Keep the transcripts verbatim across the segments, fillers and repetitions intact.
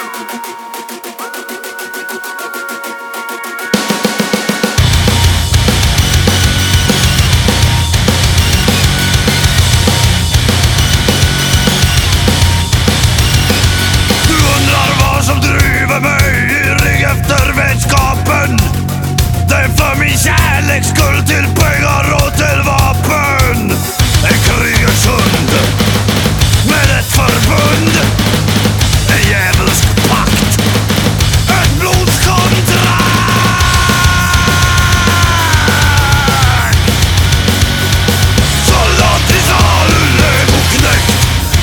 Skuld till pengar och till vapen. En krigets hund med ett förbund. En djävulsk pakt. Ett blodskontrakt. Soldat i salu, legoknekt.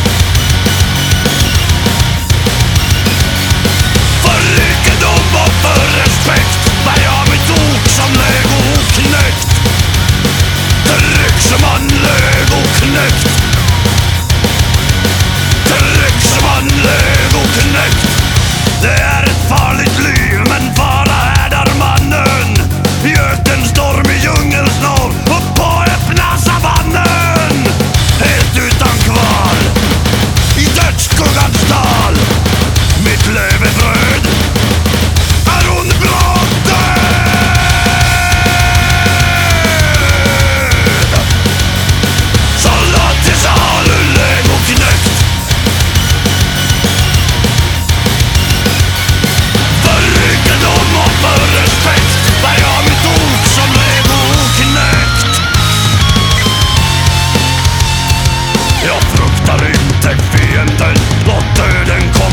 För rikedom och för respekt bär jag mitt ok som legoknekt. Tryck som en legoknekt. Tryck som en legoknekt. Det är ett farligt liv, men fara härdar mannen. Göt en storm i djungelns norr, upp på öppna savannen. Helt utan kval, i dödsskuggans dal. Mitt levebröd är hon brotten. Soldat till salu, legoknekt. För rikedom och för respekt bär jag mitt ok som legoknekt. Jag fruktar inte fienden, låt döden komma.